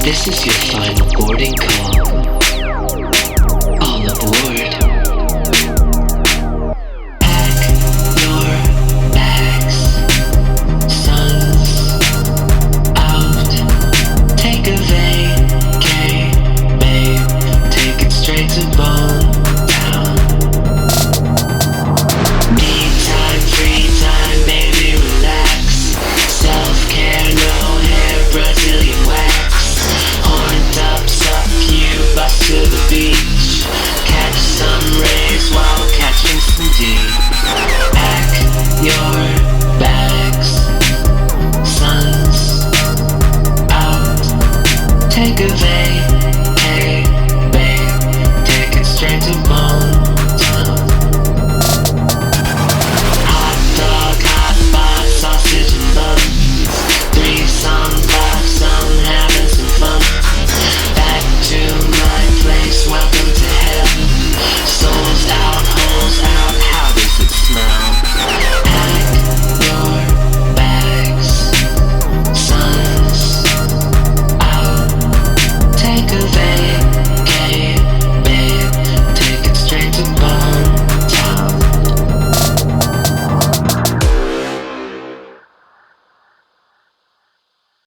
This is your final boarding call. All aboard. Pack your bags. Sun's out. Take a vacay, babe. Take it straight to Bone Town. Me time, free time, baby, relax. Self-care, no hair, Brazilian wax. Horned up, suck you, bus to the beach. Catch some rays while catching some D. Pack your bags. Sun's out. Take a vacay.